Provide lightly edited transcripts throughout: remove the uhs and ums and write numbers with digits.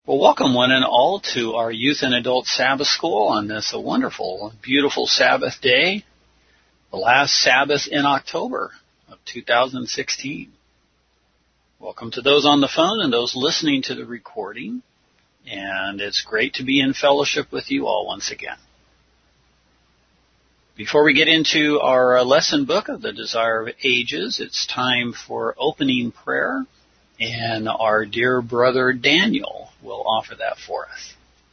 Well, welcome one and all to our Youth and Adult Sabbath School on this wonderful, beautiful Sabbath day, the last Sabbath in October of 2016. Welcome to those on the phone and those listening to the recording, and it's great to be in fellowship with you all once again. Before we get into our lesson book of the Desire of Ages, it's time for opening prayer, and our dear brother Daniel will offer that for us.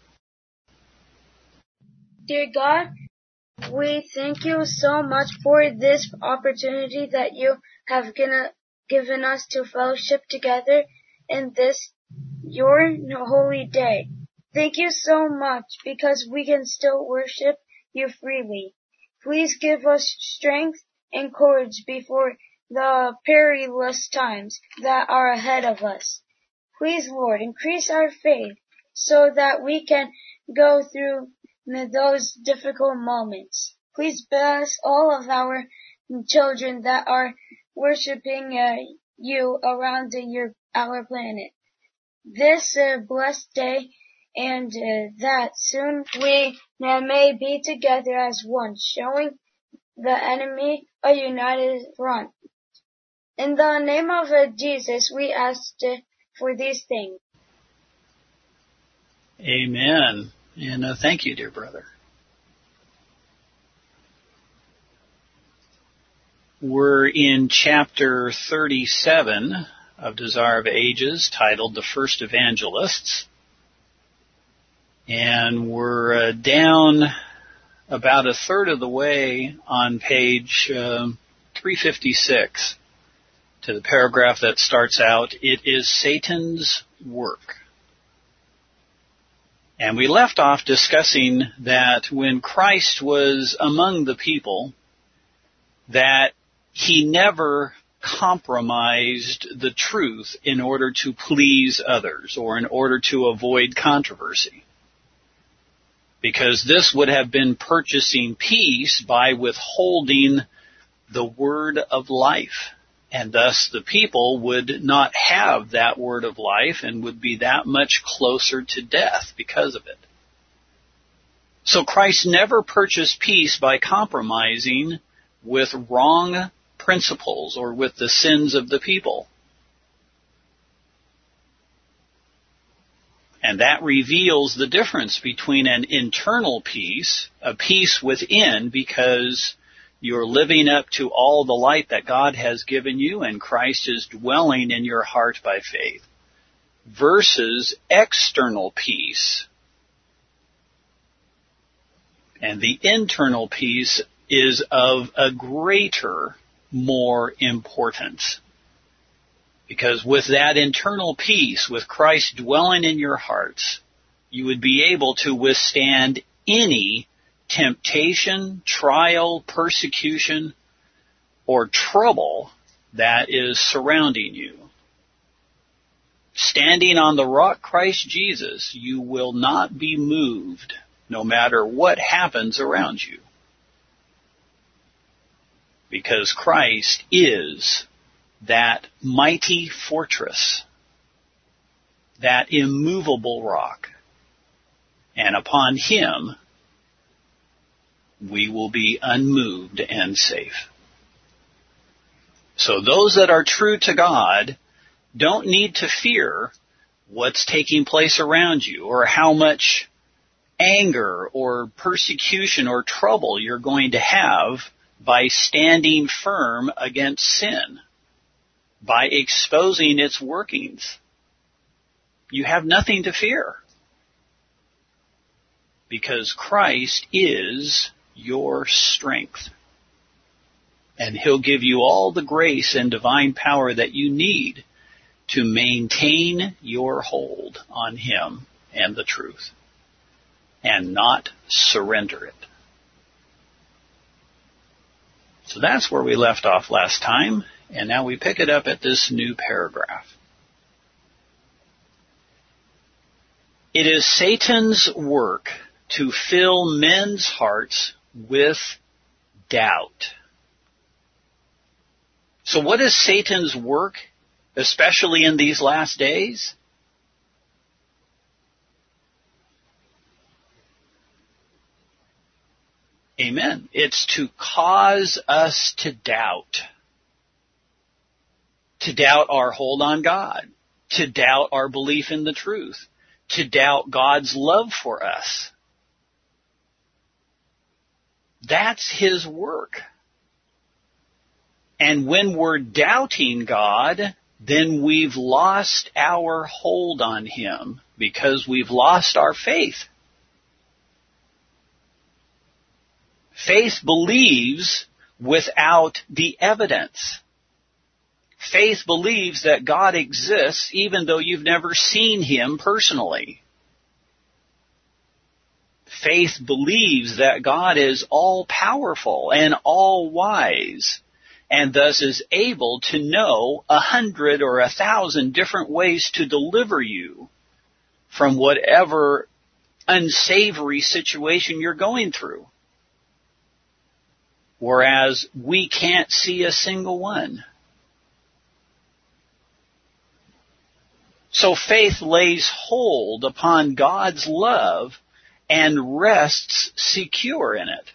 Dear God, we thank you so much for this opportunity that you have given us to fellowship together in this, your holy day. Thank you so much because we can still worship you freely. Please give us strength and courage before the perilous times that are ahead of us. Please, Lord, increase our faith so that we can go through those difficult moments. Please bless all of our children that are worshiping you around our planet. This blessed day, and that soon we may be together as one, showing the enemy a united front. In the name of Jesus, we asked for these things. Amen. And thank you, dear brother. We're in chapter 37 of Desire of Ages, titled The First Evangelists. And we're down about a third of the way on page 356 to the paragraph that starts out, "It is Satan's work." And we left off discussing that when Christ was among the people, that he never compromised the truth in order to please others or in order to avoid controversy. Because this would have been purchasing peace by withholding the word of life. And thus the people would not have that word of life and would be that much closer to death because of it. So Christ never purchased peace by compromising with wrong principles or with the sins of the people. And that reveals the difference between an internal peace, a peace within, because you're living up to all the light that God has given you and Christ is dwelling in your heart by faith, versus external peace. And the internal peace is of a greater, more importance. Because with that internal peace, with Christ dwelling in your hearts, you would be able to withstand any temptation, trial, persecution, or trouble that is surrounding you. Standing on the rock Christ Jesus, you will not be moved no matter what happens around you. Because Christ is that mighty fortress, that immovable rock. And upon him, we will be unmoved and safe. So those that are true to God don't need to fear what's taking place around you or how much anger or persecution or trouble you're going to have by standing firm against sin, by exposing its workings. You have nothing to fear because Christ is your strength. And he'll give you all the grace and divine power that you need to maintain your hold on him and the truth and not surrender it. So that's where we left off last time, and now we pick it up at this new paragraph. It is Satan's work to fill men's hearts with doubt. So what is Satan's work, especially in these last days? Amen. It's to cause us to doubt our hold on God, to doubt our belief in the truth, to doubt God's love for us. That's His work. And when we're doubting God, then we've lost our hold on Him because we've lost our faith. Faith believes without the evidence. Faith believes that God exists even though you've never seen Him personally. Faith believes that God is all-powerful and all-wise, and thus is able to know 100 or 1,000 different ways to deliver you from whatever unsavory situation you're going through. Whereas we can't see a single one. So faith lays hold upon God's love and rests secure in it.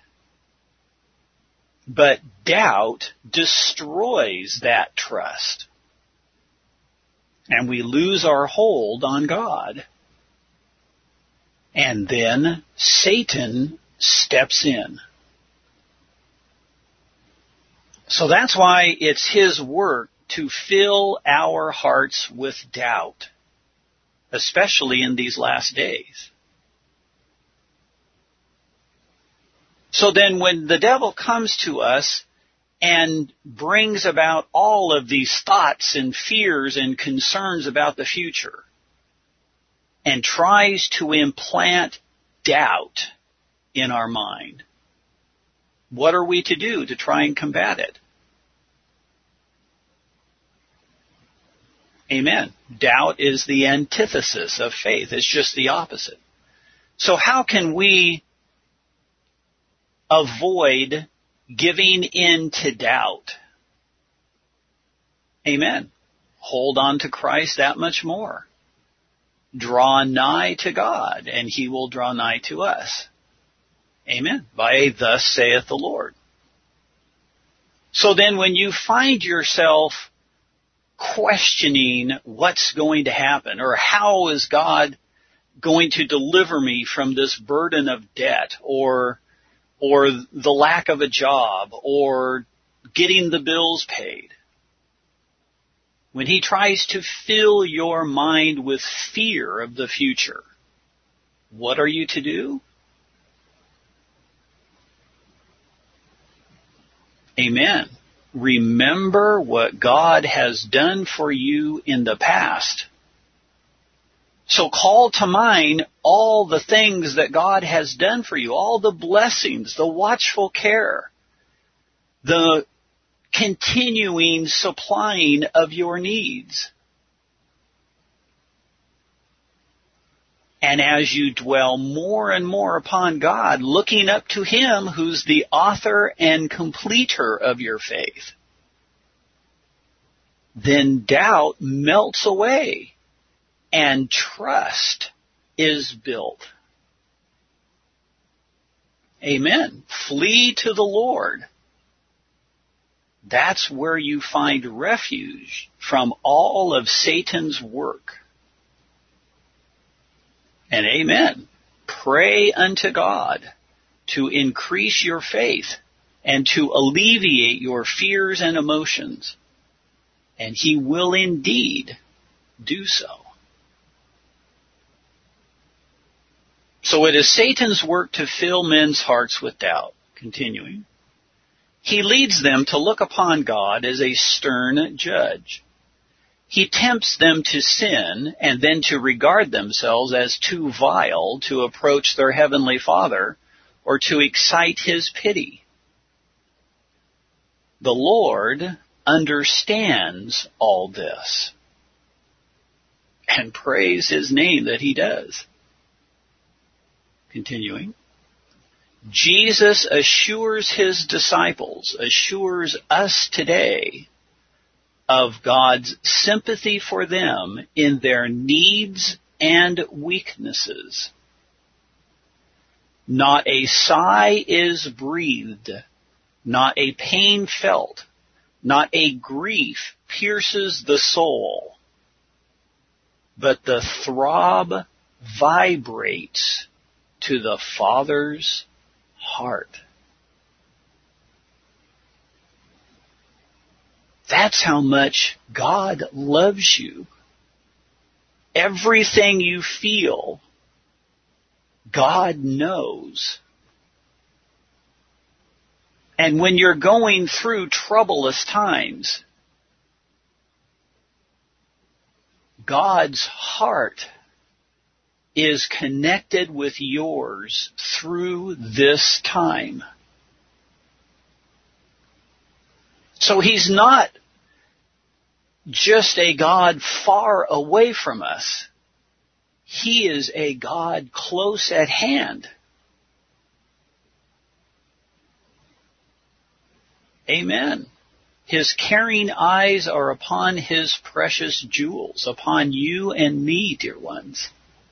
But doubt destroys that trust. And we lose our hold on God. And then Satan steps in. So that's why it's his work to fill our hearts with doubt, especially in these last days. So then when the devil comes to us and brings about all of these thoughts and fears and concerns about the future and tries to implant doubt in our mind, what are we to do to try and combat it? Amen. Doubt is the antithesis of faith. It's just the opposite. So how can we avoid giving in to doubt? Amen. Hold on to Christ that much more. Draw nigh to God, and He will draw nigh to us. Amen. By a thus saith the Lord. So then when you find yourself questioning what's going to happen, or how is God going to deliver me from this burden of debt, or the lack of a job, or getting the bills paid, when He tries to fill your mind with fear of the future, what are you to do? Amen. Remember what God has done for you in the past. So call to mind all the things that God has done for you, all the blessings, the watchful care, the continuing supplying of your needs. And as you dwell more and more upon God, looking up to Him who's the author and completer of your faith, then doubt melts away and trust is built. Amen. Flee to the Lord. That's where you find refuge from all of Satan's work. And amen. Pray unto God to increase your faith and to alleviate your fears and emotions. And He will indeed do so. So it is Satan's work to fill men's hearts with doubt. Continuing. He leads them to look upon God as a stern judge. He tempts them to sin and then to regard themselves as too vile to approach their heavenly Father or to excite His pity. The Lord understands all this, and praise His name that He does. Continuing. Jesus assures His disciples, assures us today, of God's sympathy for them in their needs and weaknesses. Not a sigh is breathed, not a pain felt, not a grief pierces the soul, but the throb vibrates to the Father's heart. That's how much God loves you. Everything you feel, God knows. And when you're going through troublous times, God's heart is connected with yours through this time. So He's not just a God far away from us. He is a God close at hand. Amen. His caring eyes are upon His precious jewels, upon you and me, dear ones.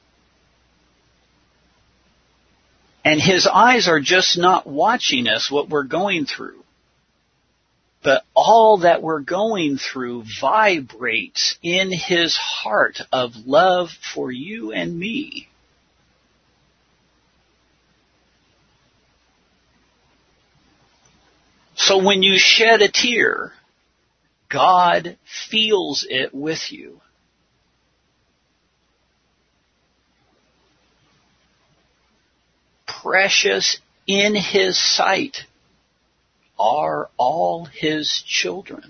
And His eyes are just not watching us, what we're going through. But all that we're going through vibrates in His heart of love for you and me. So when you shed a tear, God feels it with you. Precious in His sight are all His children.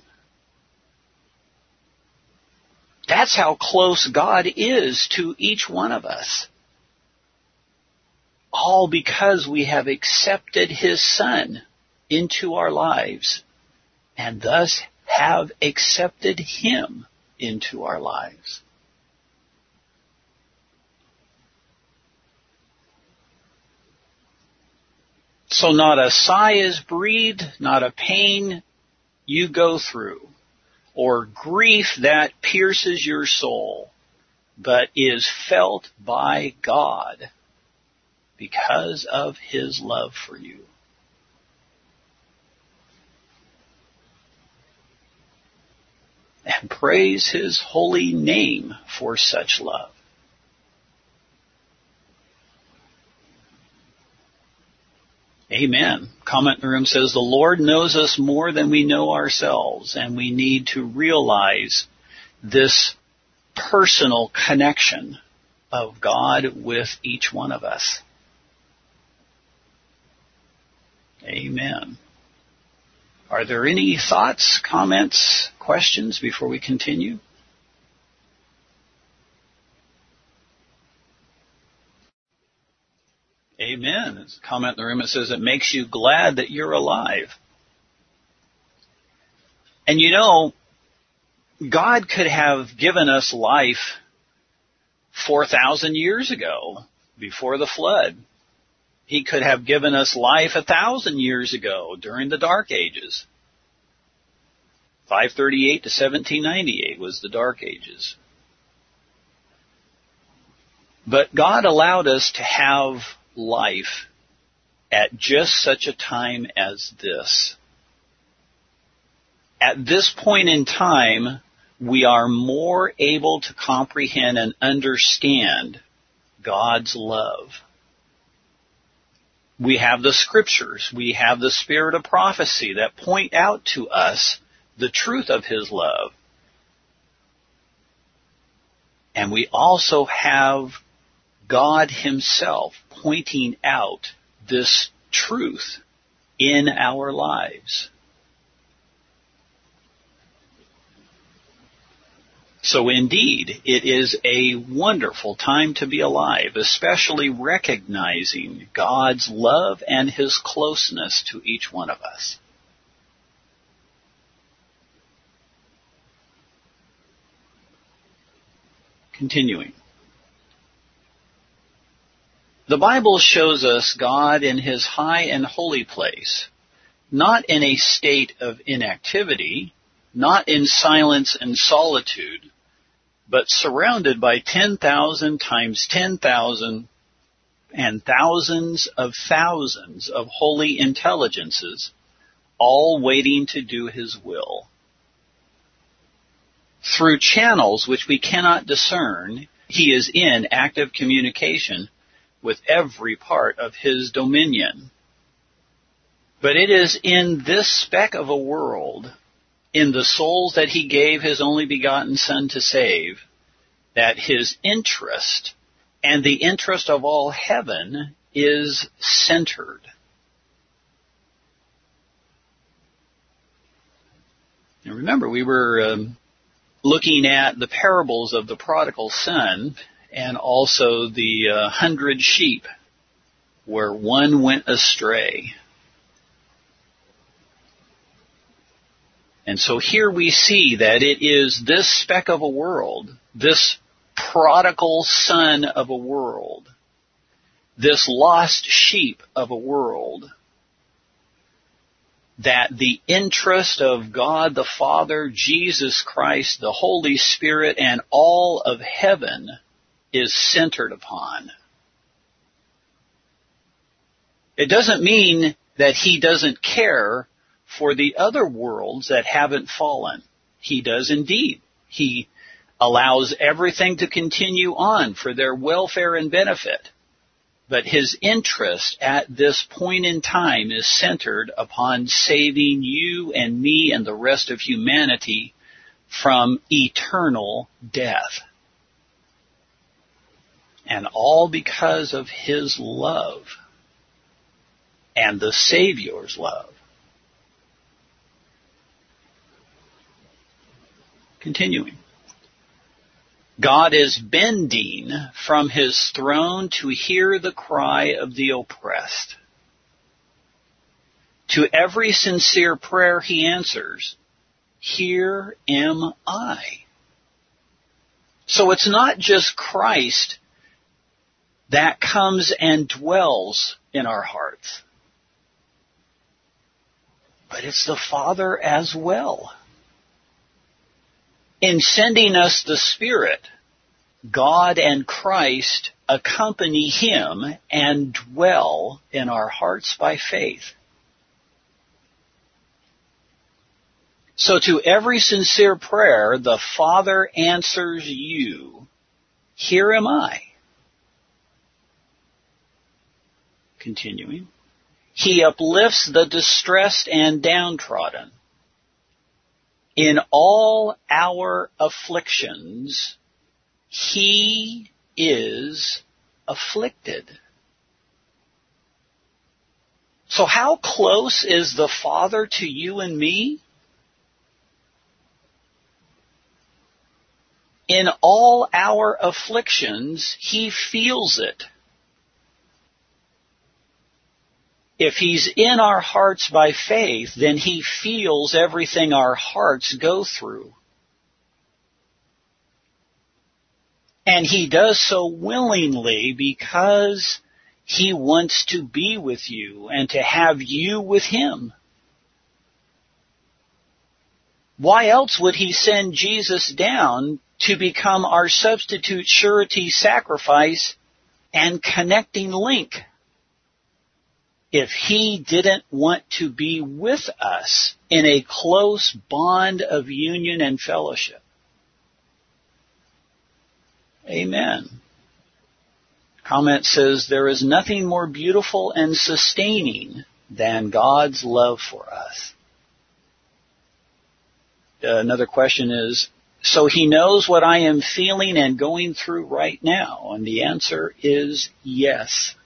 That's how close God is to each one of us. All because we have accepted His Son into our lives and thus have accepted Him into our lives. So not a sigh is breathed, not a pain you go through, or grief that pierces your soul, but is felt by God because of His love for you. And praise His holy name for such love. Amen. Comment in the room says, the Lord knows us more than we know ourselves, and we need to realize this personal connection of God with each one of us. Amen. Are there any thoughts, comments, questions before we continue? Amen. There's a comment in the room that says it makes you glad that you're alive. And you know, God could have given us life 4,000 years ago, before the flood. He could have given us life 1,000 years ago, during the Dark Ages. 538 to 1798 was the Dark Ages. But God allowed us to have life at just such a time as this. At this point in time, we are more able to comprehend and understand God's love. We have the Scriptures, we have the Spirit of prophecy that point out to us the truth of His love. And we also have God Himself pointing out this truth in our lives. So indeed, it is a wonderful time to be alive, especially recognizing God's love and His closeness to each one of us. Continuing. The Bible shows us God in His high and holy place, not in a state of inactivity, not in silence and solitude, but surrounded by 10,000 times 10,000 and thousands of holy intelligences, all waiting to do His will. Through channels which we cannot discern, He is in active communication with every part of His dominion. But it is in this speck of a world, in the souls that He gave His only begotten Son to save, that His interest and the interest of all heaven is centered. Now remember, we were looking at the parables of the prodigal son and also the 100 sheep, where one went astray. And so here we see that it is this speck of a world, this prodigal son of a world, this lost sheep of a world, that the interest of God the Father, Jesus Christ, the Holy Spirit, and all of heaven is centered upon. It doesn't mean that He doesn't care for the other worlds that haven't fallen. He does indeed. He allows everything to continue on for their welfare and benefit. But His interest at this point in time is centered upon saving you and me and the rest of humanity from eternal death. And all because of His love and the Savior's love. Continuing. God is bending from His throne to hear the cry of the oppressed. To every sincere prayer He answers, "Here am I." So it's not just Christ that comes and dwells in our hearts, but it's the Father as well. In sending us the Spirit, God and Christ accompany Him and dwell in our hearts by faith. So to every sincere prayer, the Father answers you, "Here am I." Continuing. He uplifts the distressed and downtrodden. In all our afflictions, He is afflicted. So how close is the Father to you and me? In all our afflictions, He feels it. If He's in our hearts by faith, then He feels everything our hearts go through. And He does so willingly because He wants to be with you and to have you with Him. Why else would He send Jesus down to become our substitute surety sacrifice and connecting link? If He didn't want to be with us in a close bond of union and fellowship. Amen. Comment says, there is nothing more beautiful and sustaining than God's love for us. Another question is, so He knows what I am feeling and going through right now? And the answer is yes.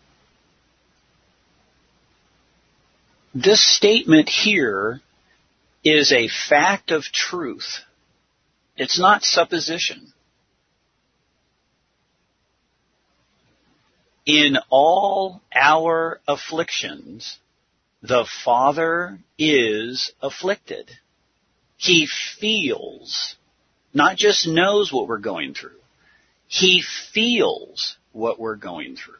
This statement here is a fact of truth. It's not supposition. In all our afflictions, the Father is afflicted. He feels, not just knows what we're going through. He feels what we're going through.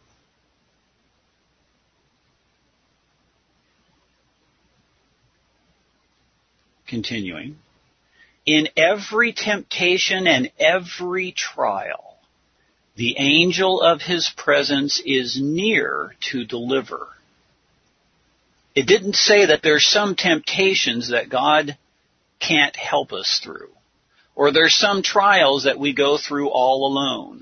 Continuing, in every temptation and every trial, The angel of his presence is near to deliver. It didn't say that there's some temptations that God can't help us through, or there's some trials that we go through all alone.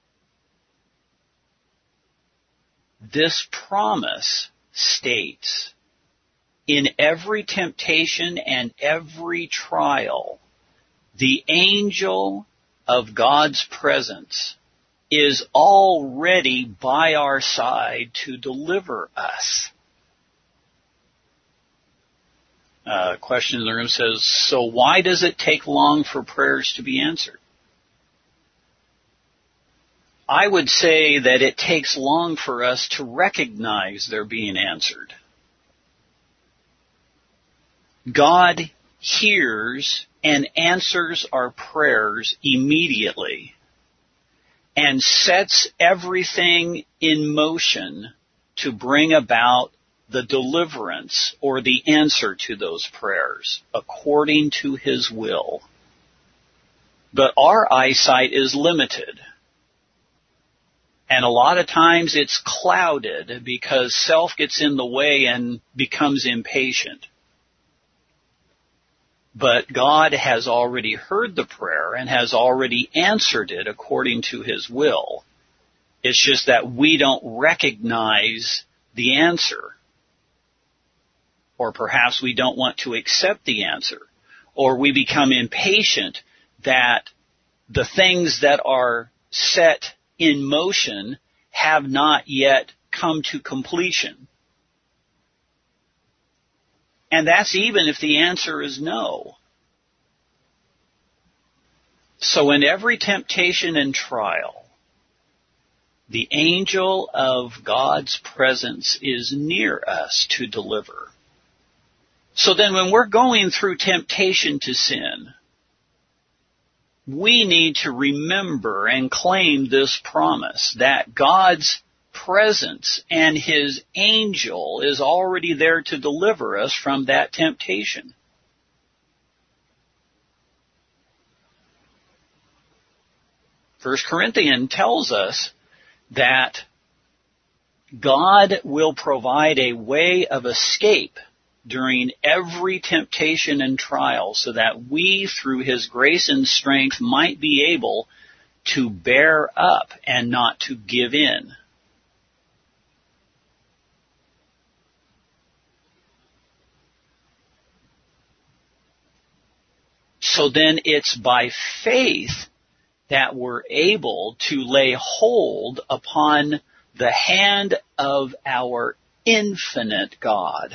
This promise states, in every temptation and every trial, the angel of God's presence is already by our side to deliver us. Question in the room says, so why does it take long for prayers to be answered? I would say that it takes long for us to recognize they're being answered. God hears and answers our prayers immediately and sets everything in motion to bring about the deliverance or the answer to those prayers according to His will. But our eyesight is limited. And a lot of times it's clouded because self gets in the way and becomes impatient. But God has already heard the prayer and has already answered it according to His will. It's just that we don't recognize the answer. Or perhaps we don't want to accept the answer. Or we become impatient that the things that are set in motion have not yet come to completion. And that's even if the answer is no. So in every temptation and trial, the angel of God's presence is near us to deliver. So then when we're going through temptation to sin, we need to remember and claim this promise that God's presence and His angel is already there to deliver us from that temptation. First Corinthians tells us that God will provide a way of escape during every temptation and trial so that we, through His grace and strength, might be able to bear up and not to give in. So then it's by faith that we're able to lay hold upon the hand of our infinite God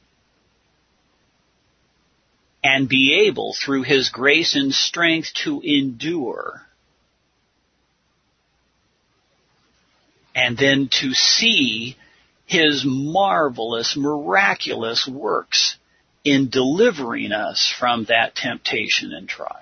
and be able, through His grace and strength, to endure. And then to see His marvelous, miraculous works in delivering us from that temptation and trial.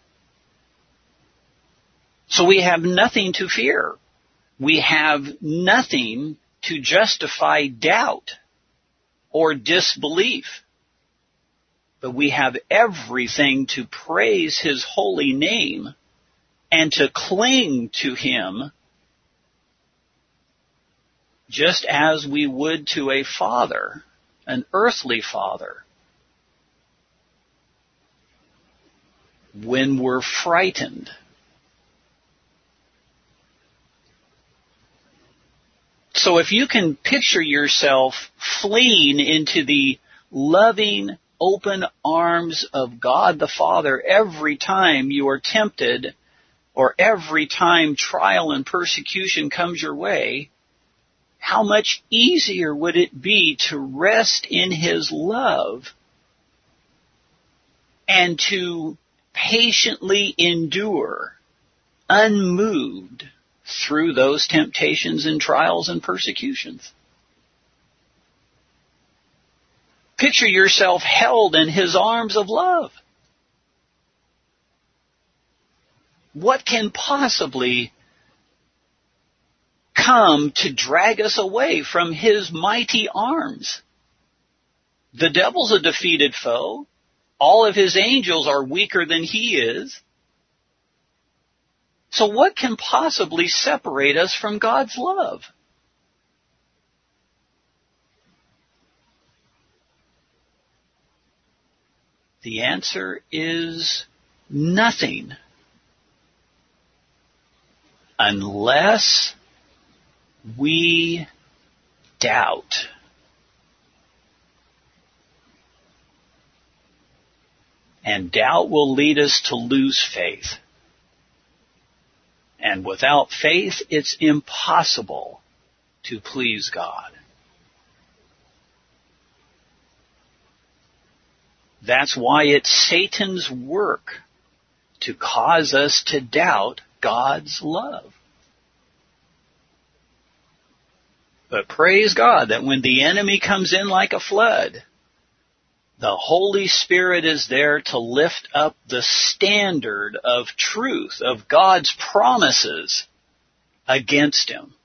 So we have nothing to fear. We have nothing to justify doubt or disbelief. But we have everything to praise His holy name and to cling to Him just as we would to a father, an earthly father, when we're frightened. So if you can picture yourself fleeing into the loving, open arms of God the Father every time you are tempted or every time trial and persecution comes your way, how much easier would it be to rest in His love and to patiently endure, unmoved, through those temptations and trials and persecutions. Picture yourself held in His arms of love. What can possibly come to drag us away from His mighty arms? The devil's a defeated foe. All of his angels are weaker than he is. So what can possibly separate us from God's love? The answer is nothing. Unless we doubt. And doubt will lead us to lose faith. And without faith, it's impossible to please God. That's why it's Satan's work to cause us to doubt God's love. But praise God that when the enemy comes in like a flood, the Holy Spirit is there to lift up the standard of truth, of God's promises against him.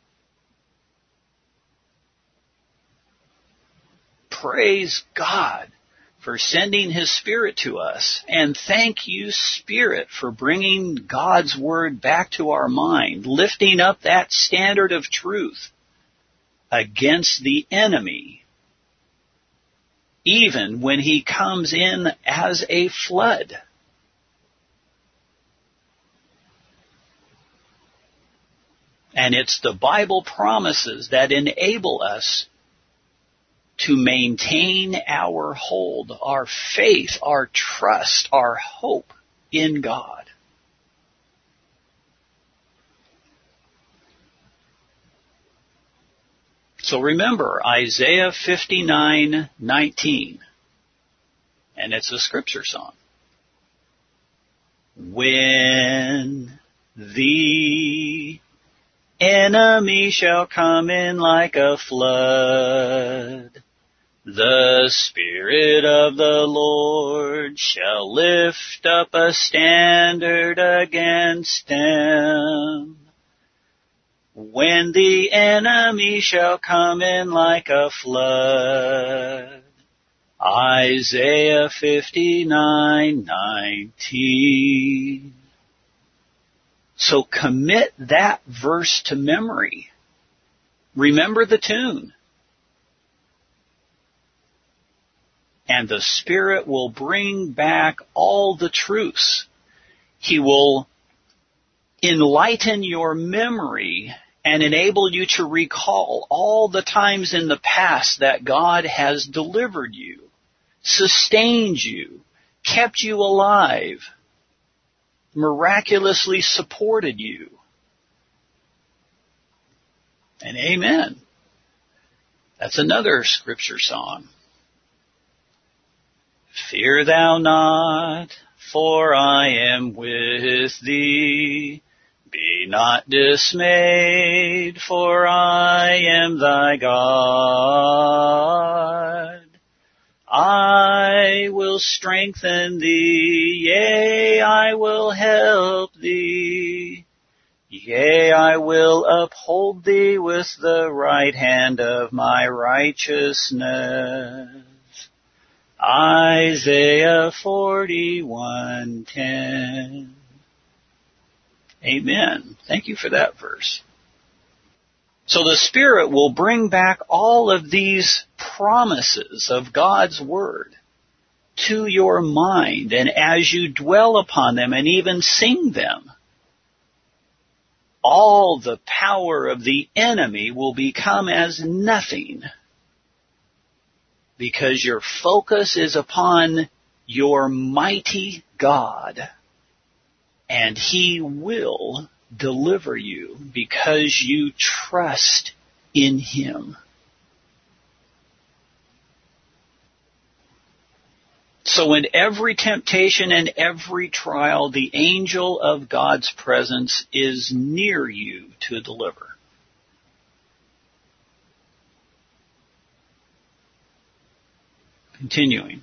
Praise God for sending His Spirit to us. And thank you, Spirit, for bringing God's Word back to our mind, lifting up that standard of truth against the enemy, even when he comes in as a flood. And it's the Bible promises that enable us to maintain our hold, our faith, our trust, our hope in God. So remember Isaiah 59:19, and it's a scripture song. When the enemy shall come in like a flood, the Spirit of the Lord shall lift up a standard against him. When the enemy shall come in like a flood. Isaiah 59:19. So commit that verse to memory. Remember the tune. And the Spirit will bring back all the truths. He will enlighten your memory and enable you to recall all the times in the past that God has delivered you, sustained you, kept you alive, miraculously supported you. And amen. That's another scripture song. Fear thou not, for I am with thee. Be not dismayed, for I am thy God. I will strengthen thee, yea, I will help thee. Yea, I will uphold thee with the right hand of my righteousness. Isaiah 41:10. Amen. Thank you for that verse. So the Spirit will bring back all of these promises of God's Word to your mind, and as you dwell upon them and even sing them, all the power of the enemy will become as nothing, because your focus is upon your mighty God. And He will deliver you because you trust in Him. So in every temptation and every trial, the angel of God's presence is near you to deliver. Continuing.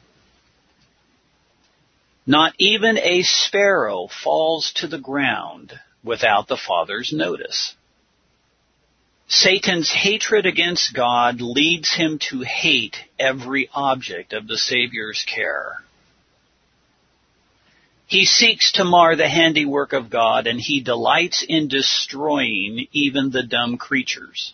Not even a sparrow falls to the ground without the Father's notice. Satan's hatred against God leads him to hate every object of the Savior's care. He seeks to mar the handiwork of God, and he delights in destroying even the dumb creatures.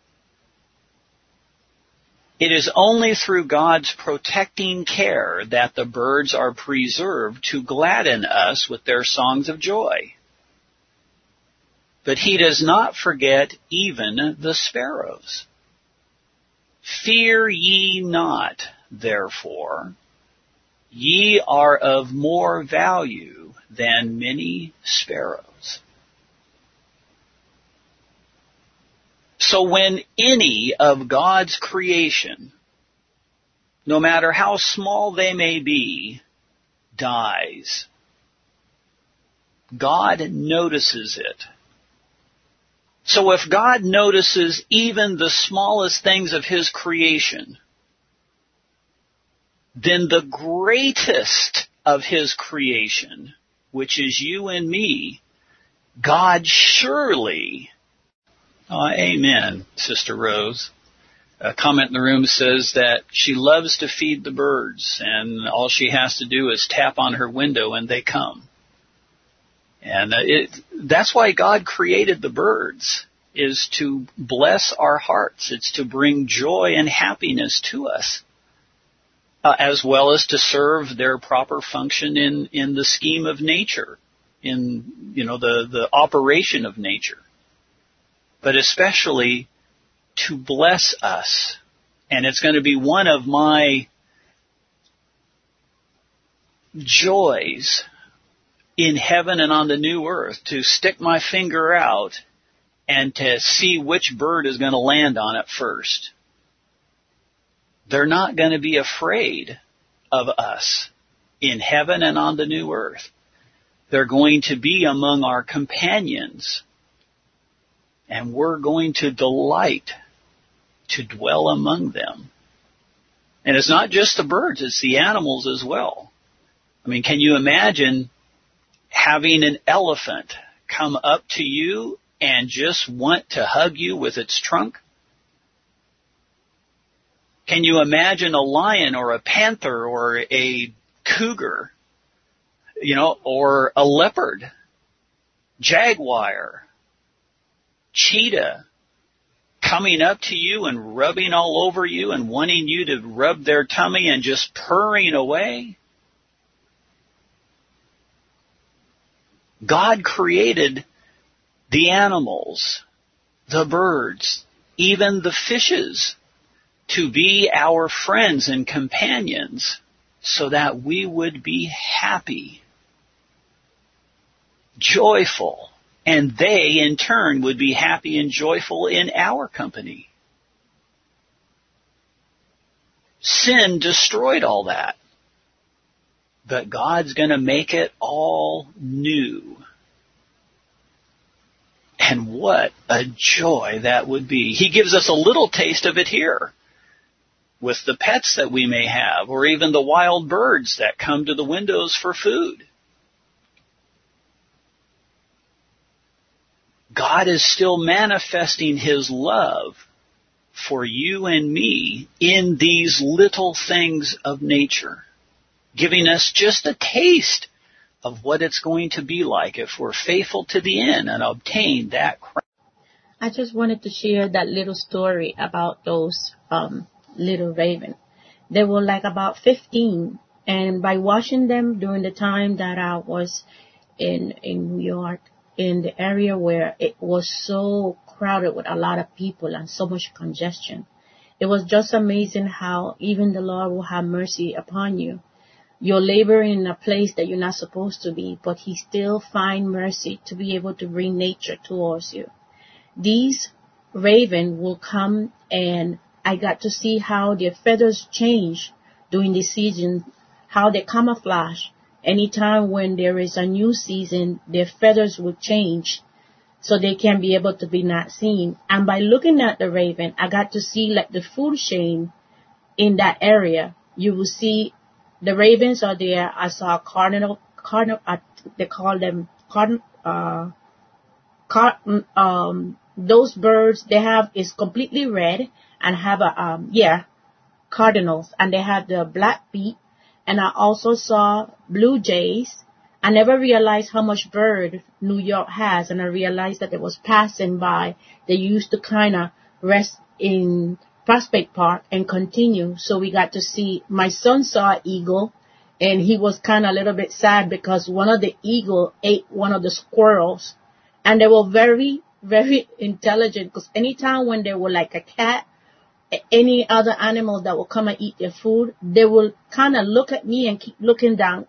It is only through God's protecting care that the birds are preserved to gladden us with their songs of joy. But he does not forget even the sparrows. Fear ye not, therefore. Ye are of more value than many sparrows. So when any of God's creation, no matter how small they may be, dies, God notices it. So if God notices even the smallest things of his creation, then the greatest of his creation, which is you and me, God surely, amen, Sister Rose. A comment in the room says that she loves to feed the birds, and all she has to do is tap on her window and they come. And that's why God created the birds, is to bless our hearts. It's to bring joy and happiness to us, as well as to serve their proper function in the scheme of nature, in the operation of nature, but especially to bless us. And it's going to be one of my joys in heaven and on the new earth to stick my finger out and to see which bird is going to land on it first. They're not going to be afraid of us in heaven and on the new earth. They're going to be among our companions, and we're going to delight to dwell among them. And it's not just the birds, it's the animals as well. I mean, can you imagine having an elephant come up to you and just want to hug you with its trunk? Can you imagine a lion or a panther or a cougar, or a leopard, jaguar, cheetah, coming up to you and rubbing all over you and wanting you to rub their tummy and just purring away? God created the animals, the birds, even the fishes, to be our friends and companions so that we would be happy, joyful, and they in turn would be happy and joyful in our company. Sin destroyed all that, but God's going to make it all new. And what a joy that would be. He gives us a little taste of it here with the pets that we may have, or even the wild birds that come to the windows for food. God is still manifesting his love for you and me in these little things of nature, giving us just a taste of what it's going to be like if we're faithful to the end and obtain that crown. I just wanted to share that little story about those little raven. They were like about 15, and by watching them during the time that I was in New York, in the area where it was so crowded with a lot of people and so much congestion, it was just amazing how even the Lord will have mercy upon you. You're laboring in a place that you're not supposed to be, but he still finds mercy to be able to bring nature towards you. These raven will come, and I got to see how their feathers change during the season, how they camouflage. Anytime when there is a new season, their feathers will change so they can be able to be not seen. And by looking at the raven, I got to see like the food chain in that area. You will see the ravens are there. I saw cardinal, they call them those birds they have is completely red and have cardinals, and they have the black beak. And I also saw blue jays, I never realized how much bird New York has, and I realized that it was passing by. They used to kind of rest in Prospect Park and continue. So we got to see, my son saw an eagle, and he was kind of a little bit sad because one of the eagle ate one of the squirrels. And they were very, very intelligent, because anytime when they were like a cat, any other animal that will come and eat their food, they will kind of look at me and keep looking down,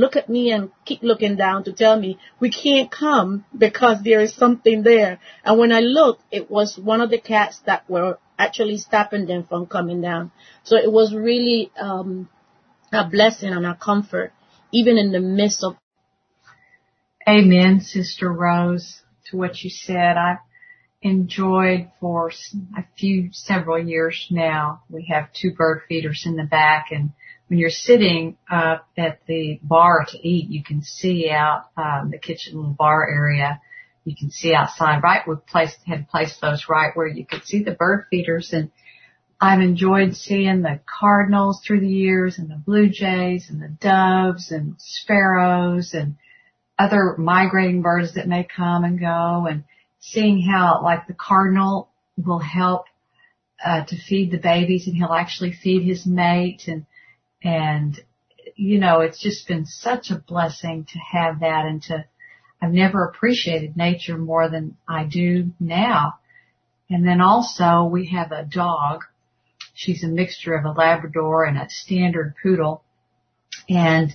to tell me we can't come because there is something there. And when I looked, it was one of the cats that were actually stopping them from coming down. So it was really a blessing and a comfort, even in the midst of. Amen, Sister Rose, to what you said. I've enjoyed for several years now. We have 2 bird feeders in the back, and when you're sitting up at the bar to eat, you can see out the kitchen little bar area. You can see outside. Right, had placed those right where you could see the bird feeders, and I've enjoyed seeing the cardinals through the years, and the blue jays, and the doves, and sparrows, and other migrating birds that may come and go, and seeing how, like, the cardinal will help to feed the babies, and he'll actually feed his mate, and you know, it's just been such a blessing to have that, and I've never appreciated nature more than I do now. And then also we have a dog. She's a mixture of a Labrador and a standard poodle, and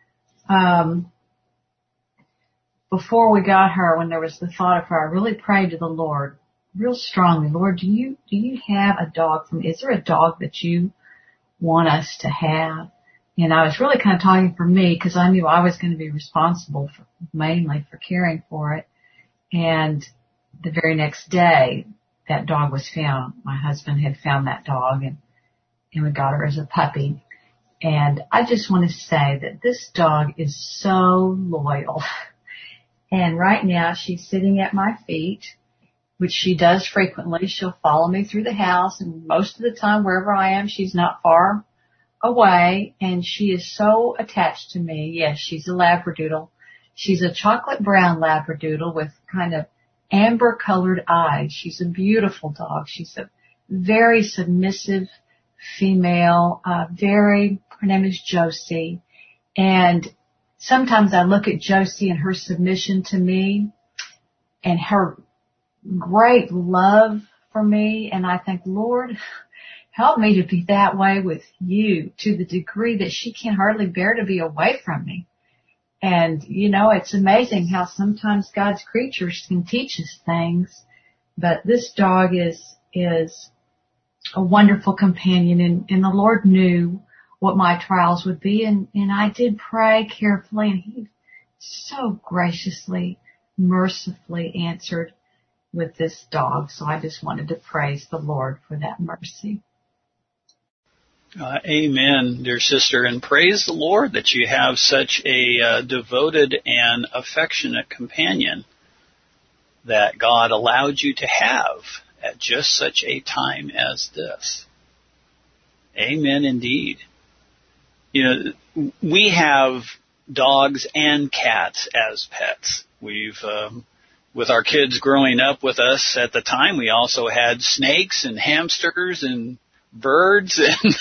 before we got her, when there was the thought of her, I really prayed to the Lord real strongly. Lord, do you have a dog is there a dog that you want us to have? And I was really kind of talking for me, because I knew I was going to be responsible mainly for caring for it. And the very next day, that dog was found. My husband had found that dog, and we got her as a puppy. And I just want to say that this dog is so loyal. And right now she's sitting at my feet, which she does frequently. She'll follow me through the house, and most of the time wherever I am, she's not far away, and she is so attached to me. Yes, she's a Labradoodle. She's a chocolate brown Labradoodle with kind of amber colored eyes. She's a beautiful dog. She's a very submissive female, her name is Josie, and sometimes I look at Josie and her submission to me and her great love for me, and I think, Lord, help me to be that way with you, to the degree that she can hardly bear to be away from me. And, you know, it's amazing how sometimes God's creatures can teach us things, but this dog is a wonderful companion, and the Lord knew what my trials would be, and I did pray carefully, and He so graciously, mercifully answered with this dog. So I just wanted to praise the Lord for that mercy. Amen, dear sister, and praise the Lord that you have such a devoted and affectionate companion that God allowed you to have at just such a time as this. Amen indeed. You know, we have dogs and cats as pets. We've, with our kids growing up with us at the time, we also had snakes and hamsters and birds and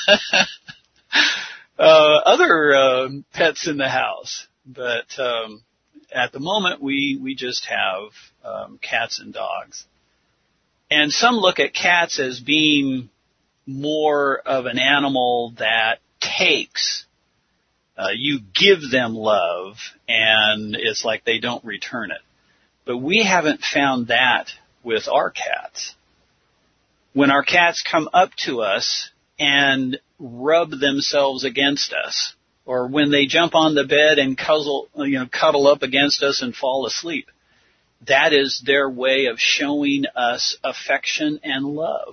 other pets in the house. But at the moment, we just have cats and dogs. And some look at cats as being more of an animal that takes. You give them love, and it's like they don't return it. But we haven't found that with our cats. When our cats come up to us and rub themselves against us, or when they jump on the bed and cuddle up against us and fall asleep, that is their way of showing us affection and love.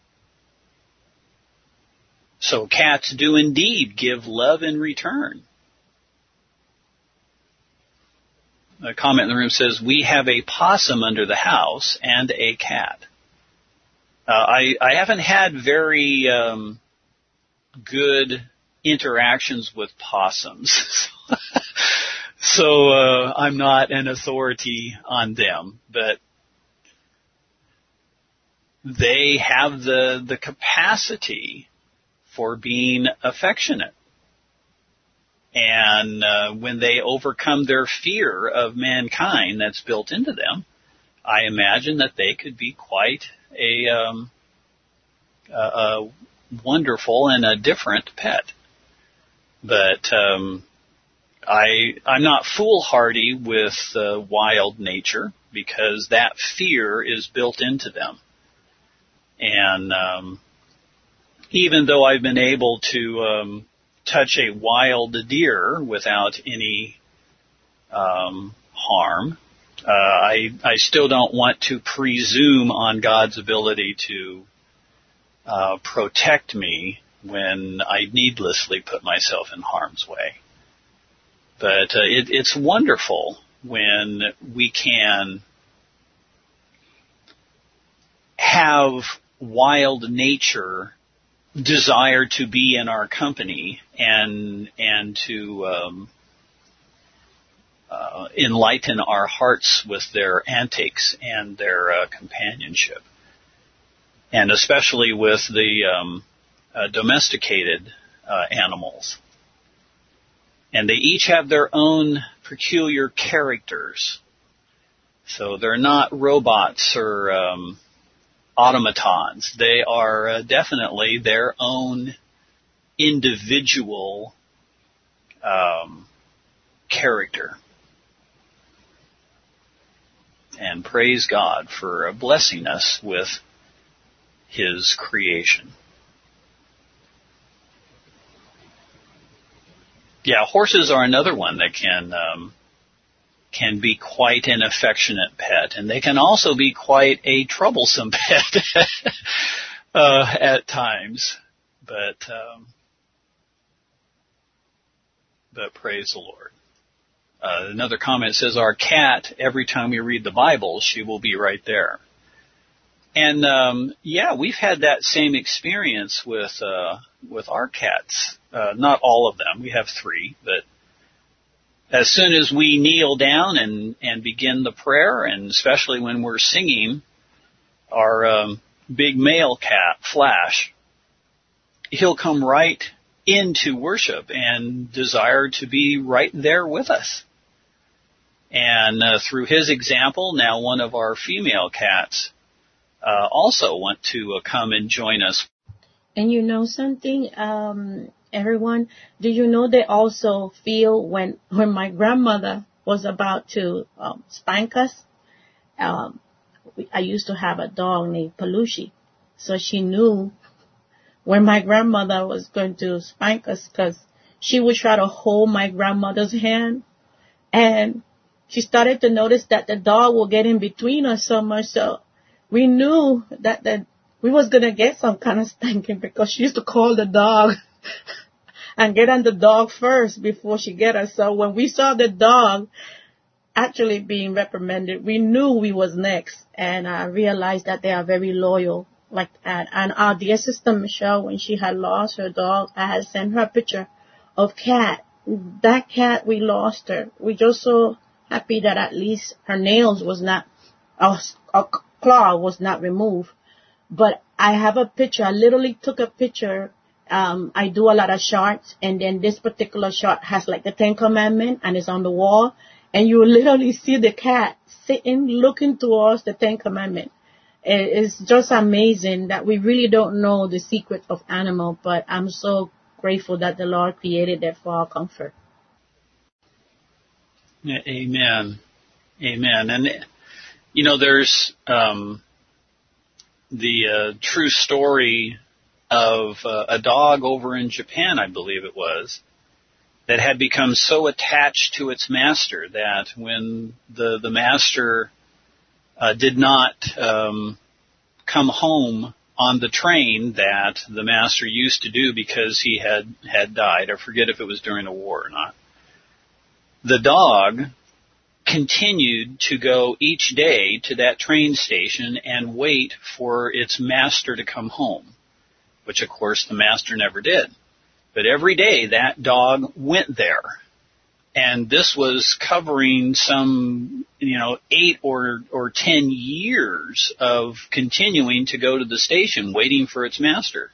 So cats do indeed give love in return. A comment in the room says, we have a possum under the house and a cat. I haven't had very good interactions with possums. So I'm not an authority on them, but they have the capacity for being affectionate. And when they overcome their fear of mankind that's built into them, I imagine that they could be quite a wonderful and a different pet. But I'm not foolhardy with wild nature, because that fear is built into them. And even though I've been able to touch a wild deer without any harm, I still don't want to presume on God's ability to protect me when I needlessly put myself in harm's way. But it's wonderful when we can have wild nature desire to be in our company and to enlighten our hearts with their antics and their companionship, and especially with the domesticated animals. And they each have their own peculiar characters. So they're not robots or automatons. They are definitely their own individual character. And praise God for blessing us with His creation. Yeah, horses are another one that can be quite an affectionate pet, and they can also be quite a troublesome pet at times. But praise the Lord. Another comment says, our cat, every time we read the Bible, she will be right there. And yeah, we've had that same experience with our cats. Not all of them. We have 3, but as soon as we kneel down and begin the prayer, and especially when we're singing, our big male cat, Flash, he'll come right into worship and desire to be right there with us. And through his example, now one of our female cats also want to come and join us. And you know something, everyone, do you know they also feel when my grandmother was about to spank us? I used to have a dog named Pelushi, so she knew when my grandmother was going to spank us, because she would try to hold my grandmother's hand, and she started to notice that the dog will get in between us so much, so we knew that we was going to get some kind of spanking, because she used to call the dog and get on the dog first before she get us. So when we saw the dog actually being reprimanded, we knew we was next. And I realized that they are very loyal like that. And our dear sister Michelle, when she had lost her dog, I had sent her a picture of Cat. That cat, we lost her. We just so happy that at least her nails was not, a claw was not removed. But I have a picture. I literally took a picture. I do a lot of shots, and then this particular shot has like the 10 Commandments, and it's on the wall, and you literally see the cat sitting, looking towards the 10 Commandments. It's just amazing that we really don't know the secret of animal, but I'm so grateful that the Lord created that for our comfort. Amen. Amen. And, you know, there's the true story of a dog over in Japan, I believe it was, that had become so attached to its master that when the master did not come home on the train that the master used to do because he had died, I forget if it was during the war or not, the dog continued to go each day to that train station and wait for its master to come home, which of course the master never did. But every day that dog went there And this was covering some, 8 or 10 years of continuing to go to the station, waiting for its master.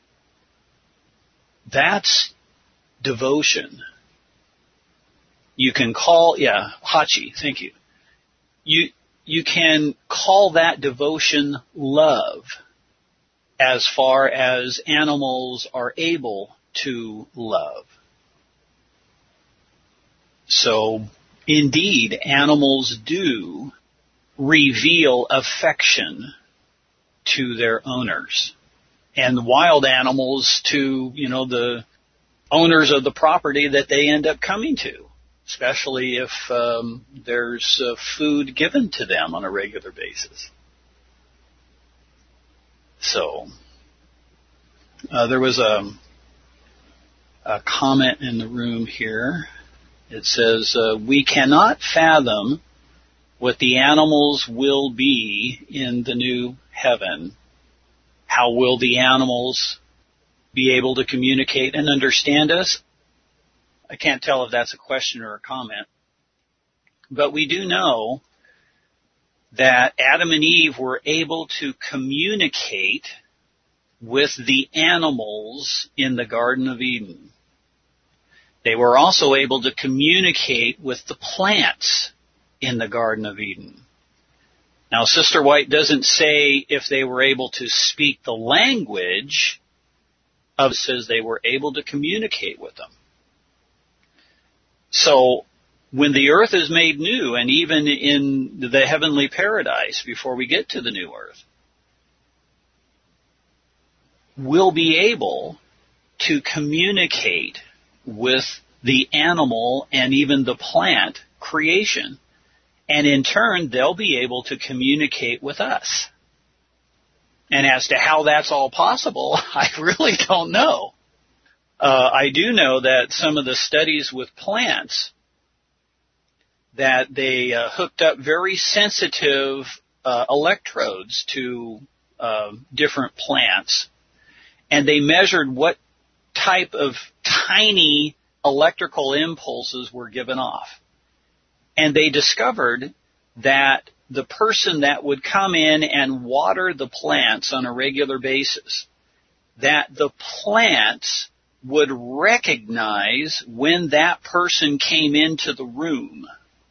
That's devotion. You can call, Hachi, thank you. You can call that devotion love as far as animals are able to love. So, indeed, animals do reveal affection to their owners. And wild animals to, the owners of the property that they end up coming to, especially if there's food given to them on a regular basis. So, there was a comment in the room here. It says, we cannot fathom what the animals will be in the new heaven. How will the animals be able to communicate and understand us? I can't tell if that's a question or a comment. But we do know that Adam and Eve were able to communicate with the animals in the Garden of Eden. They were also able to communicate with the plants in the Garden of Eden. Now, Sister White doesn't say if they were able to speak the language, it says they were able to communicate with them. So, when the earth is made new, and even in the heavenly paradise before we get to the new earth, we'll be able to communicate with the animal and even the plant creation. And in turn, they'll be able to communicate with us. And as to how that's all possible, I really don't know. I do know that some of the studies with plants, that they hooked up very sensitive electrodes to different plants, and they measured what type of tiny electrical impulses were given off. And they discovered that the person that would come in and water the plants on a regular basis, that the plants would recognize when that person came into the room.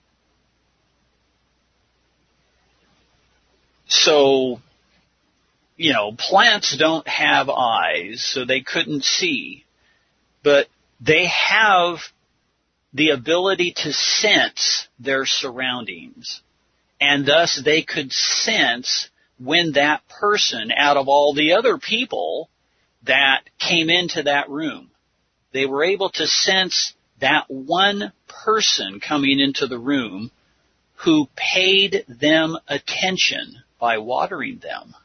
So, plants don't have eyes, so they couldn't see. But they have the ability to sense their surroundings. And thus they could sense when that person, out of all the other people that came into that room, they were able to sense that one person coming into the room who paid them attention by watering them.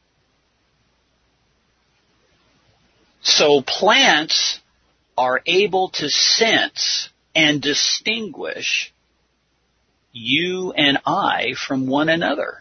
So plants are able to sense and distinguish you and I from one another.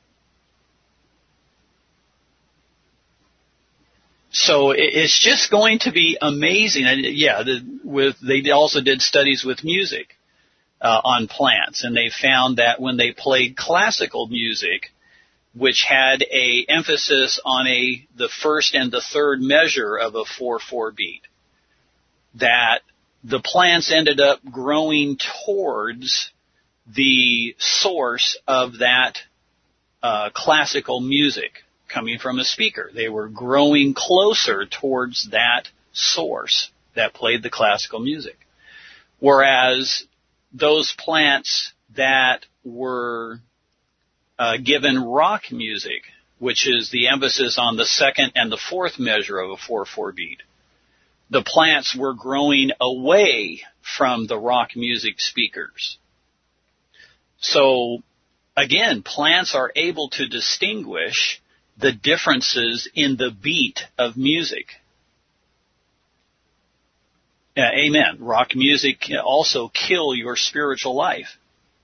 So it's just going to be amazing. And they also did studies with music on plants, and they found that when they played classical music, which had a emphasis on the first and the third measure of a 4/4 beat, that the plants ended up growing towards the source of that classical music coming from a speaker. They were growing closer towards that source that played the classical music. Whereas those plants that were given rock music, which is the emphasis on the second and the fourth measure of a 4/4 beat, the plants were growing away from the rock music speakers. So, again, plants are able to distinguish the differences in the beat of music. Amen. Rock music can also kill your spiritual life.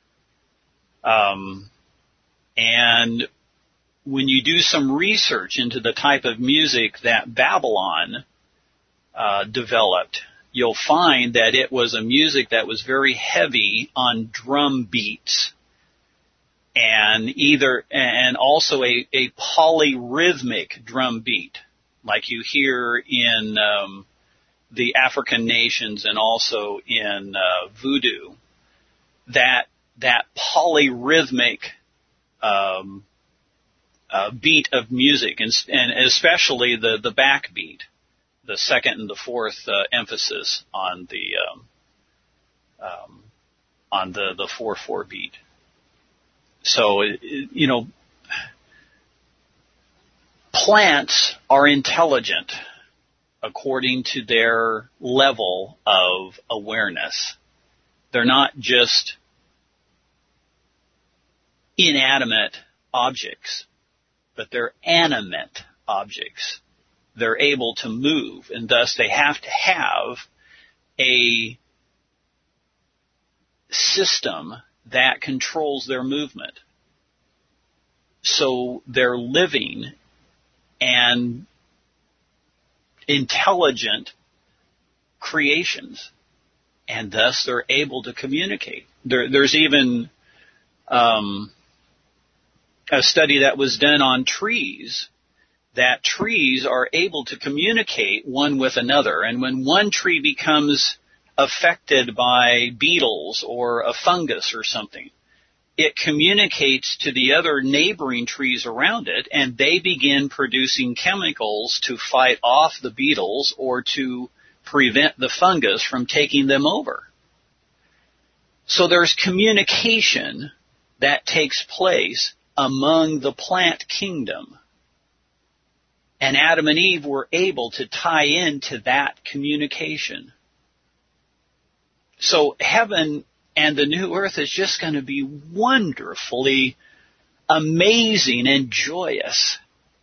And when you do some research into the type of music that Babylon developed you'll find that it was a music that was very heavy on drum beats, and also a polyrhythmic drum beat, like you hear in the African nations and also in voodoo. That polyrhythmic beat of music, and especially the backbeat, the second and the fourth emphasis on the 4/4 beat. So, plants are intelligent according to their level of awareness. They're not just inanimate objects, but they're animate objects. They're able to move, and thus they have to have a system that controls their movement. So they're living and intelligent creations, and thus they're able to communicate. There's even a study that was done on trees, that trees are able to communicate one with another, and when one tree becomes affected by beetles or a fungus or something, it communicates to the other neighboring trees around it, and they begin producing chemicals to fight off the beetles or to prevent the fungus from taking them over. So there's communication that takes place among the plant kingdom. And Adam and Eve were able to tie into that communication. So heaven and the new earth is just going to be wonderfully amazing and joyous.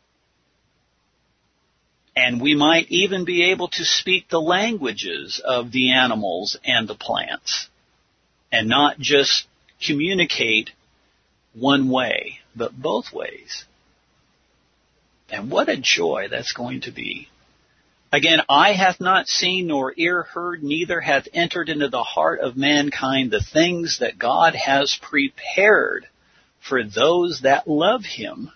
And we might even be able to speak the languages of the animals and the plants, and not just communicate one way, but both ways. And what a joy that's going to be. Again, eye hath not seen, nor ear heard, neither hath entered into the heart of mankind the things that God has prepared for those that love him.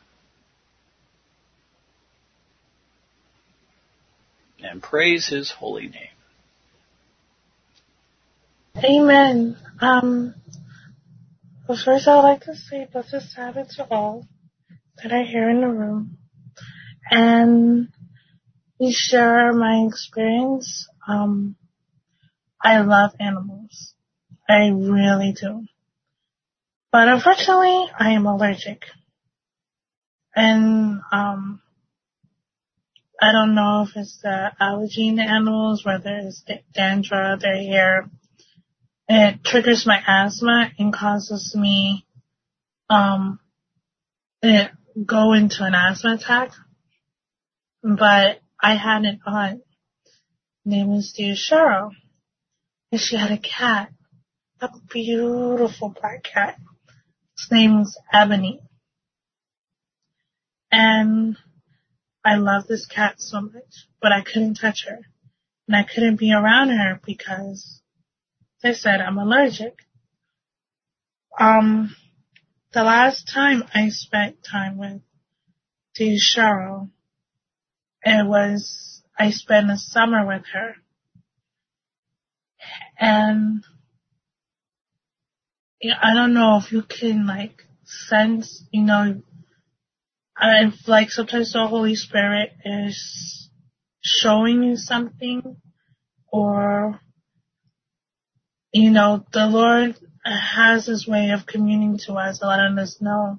And praise his holy name. Amen. Well, first I would like to say blessed Sabbath to all that are here in the room. And we share my experience. I love animals. I really do. But unfortunately, I am allergic. And I don't know if it's the allergy in the animals, whether it's the dandruff, their hair. It triggers my asthma and causes me it go into an asthma attack. But I had an aunt named Miss Sharo, and she had a cat, a beautiful black cat. His name was Ebony. And I love this cat so much, but I couldn't touch her. And I couldn't be around her because they said I'm allergic. The last time I spent time with Sharo, I spent a summer with her. And I don't know if you can sense, sometimes the Holy Spirit is showing you something, or, the Lord has his way of communicating to us, letting us know.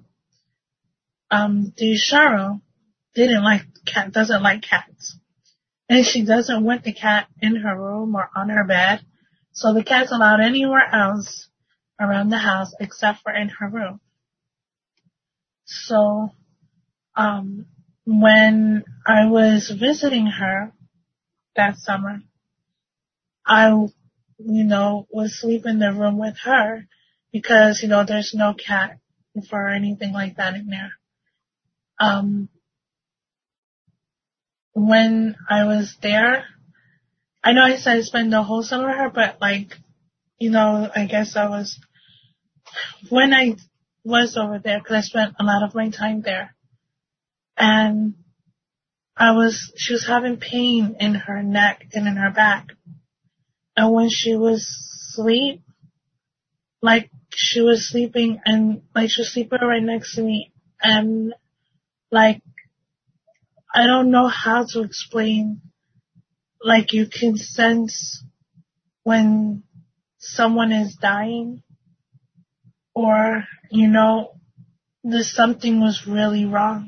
Sharo doesn't like cats. And she doesn't want the cat in her room or on her bed. So the cat's allowed anywhere else around the house except for in her room. So, when I was visiting her that summer, I, was sleeping in the room with her because, there's no cat or anything like that in there. When I was there, I know I said I spent the whole summer with her, but like, you know, I guess when I was over there, because I spent a lot of my time there, and she was having pain in her neck and in her back. And when she was asleep, like she was sleeping and like she was sleeping right next to me, and like, I don't know how to explain, like you can sense when someone is dying, or, you know, something was really wrong.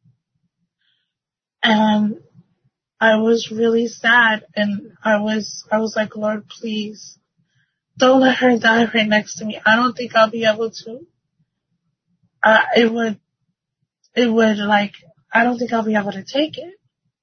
And I was really sad, and I was like, Lord, please, don't let her die right next to me. I don't think I'll be able to. It would like, I don't think I'll be able to take it.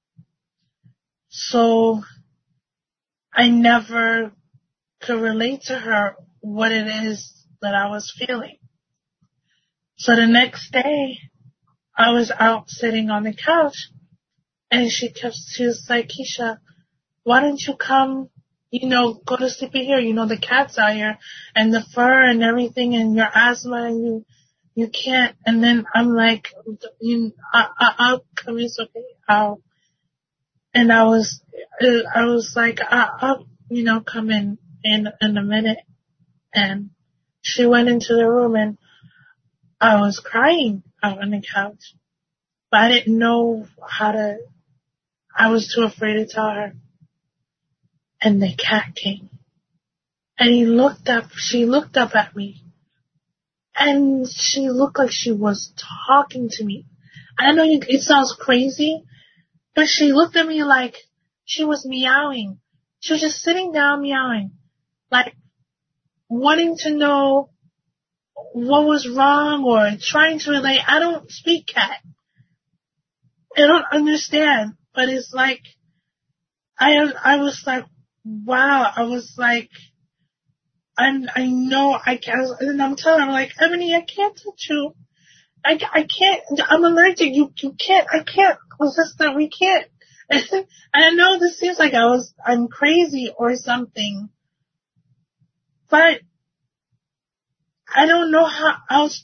So I never could relate to her what it is that I was feeling. So the next day, I was out sitting on the couch, and she was like, Keisha, why don't you come, you know, go to sleep in here? You know, the cat's out here, and the fur and everything, and your asthma, and you can't. And then I'm like, I'll come, it's okay, and I was like, I'll, you know, come in a minute. And she went into the room, and I was crying out on the couch, but I didn't know I was too afraid to tell her. And the cat came, and she looked up at me, and she looked like she was talking to me. I know it sounds crazy, but she looked at me like she was meowing. She was just sitting down meowing, like wanting to know what was wrong or trying to relate. I don't speak cat. I don't understand, but it's like, I was like, wow, I was like, I know I can't, and I'm telling her, I'm like, Ebony, I can't touch you. I can't, I'm allergic, you can't, I can't resist that, we can't. And I know this seems like I'm crazy or something, but I don't know how else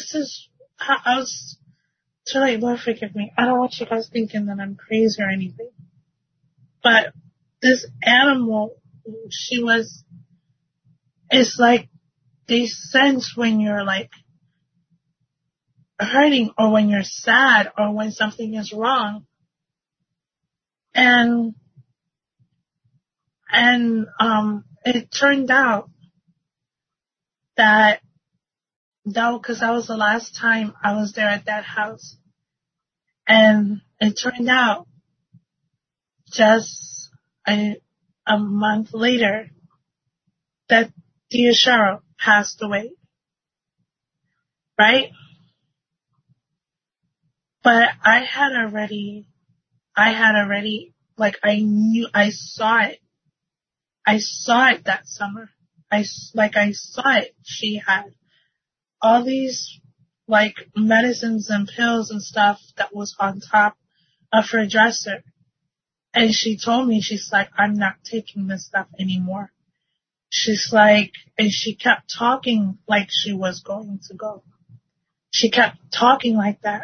to like, Lord forgive me. I don't want you guys thinking that I'm crazy or anything. But this animal, it's like they sense when you're like hurting or when you're sad or when something is wrong. And it turned out that because that was the last time I was there at that house. And it turned out just a month later that Tia Cheryl passed away. Right? But I had already, like I saw it. I saw it that summer. I saw it. She had all these like medicines and pills and stuff that was on top of her dresser. And she told me, she's like, I'm not taking this stuff anymore. She's like, and she kept talking like she was going to go. She kept talking like that.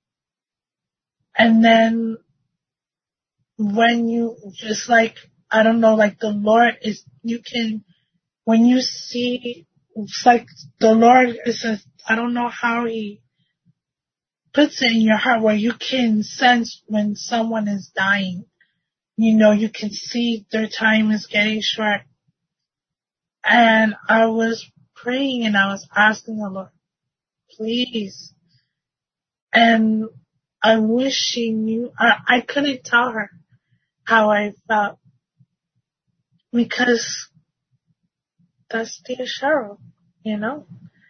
And then when you just like, I don't know, like the Lord is, when you see, it's like the Lord is, I don't know how He puts it in your heart where you can sense when someone is dying. You know, you can see their time is getting short. And I was praying and I was asking the Lord, please. And I wish she knew. I couldn't tell her how I felt because that's Tia Cheryl, you know.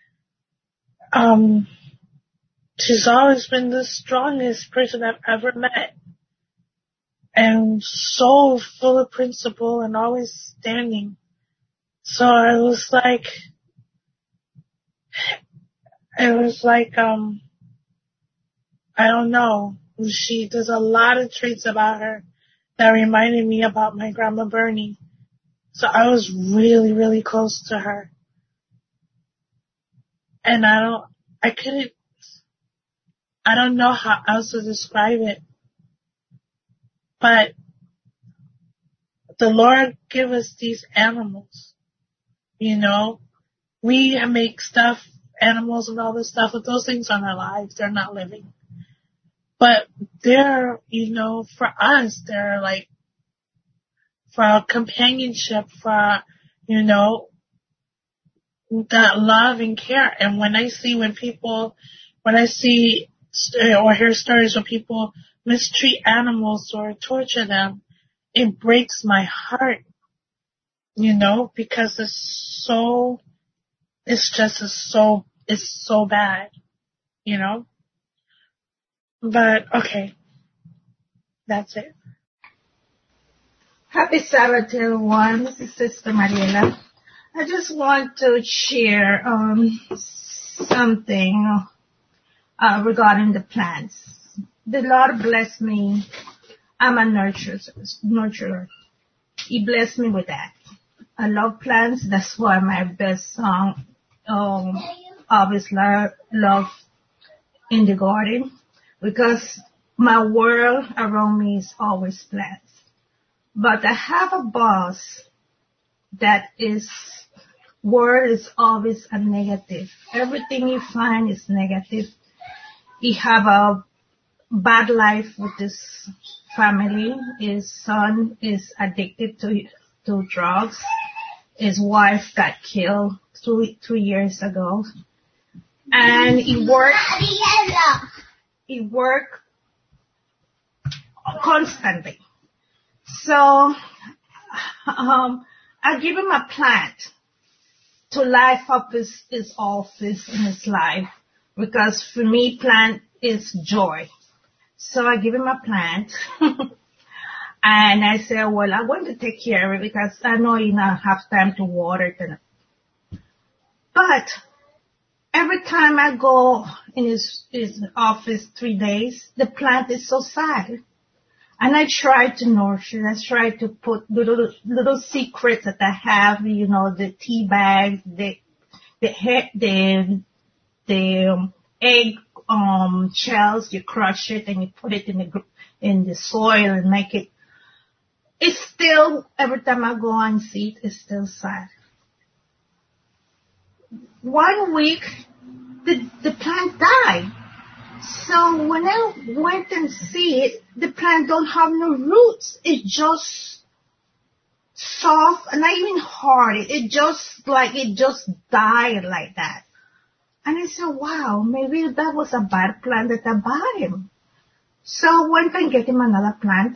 She's always been the strongest person I've ever met, and so full of principle and always standing. So I was like, I don't know. There's a lot of traits about her that reminded me about my grandma Bernie. So I was really, really close to her. And I don't know how else to describe it. But the Lord give us these animals. You know, we make stuff, animals and all this stuff, but those things aren't alive. They're not living. But they're, you know, for us, they're like, for our companionship, for, you know, that love and care. And when I see or hear stories where people mistreat animals or torture them, it breaks my heart, you know, because it's so bad, you know. But, okay, that's it. Happy Sabbath, everyone. This is Sister Mariela. I just want to share something regarding the plants. The Lord blessed me. I'm a nurturer. He blessed me with that. I love plants. That's why my best song, always love in the garden, because my world around me is always plants. But I have a boss that word is always a negative. Everything you find is negative. He have a bad life with his family. His son is addicted to drugs. His wife got killed 2 years ago. And he worked constantly. So, I give him a plant to life up his office in his life, because for me, plant is joy. So I give him a plant, and I say, well, I'm going to take care of it because I know you don't have time to water it. But every time I go in his office 3 days, the plant is so sad. And I try to nurture. I try to put little secrets that I have, you know, the tea bags, the egg shells. You crush it and you put it in the soil and make it. It's still, every time I go and see it, it's still sad. 1 week, the plant died. So when I went and see it, the plant don't have no roots. It's just soft and not even hard. It just died like that. And I said, wow, maybe that was a bad plant that I bought him. So I went and get him another plant,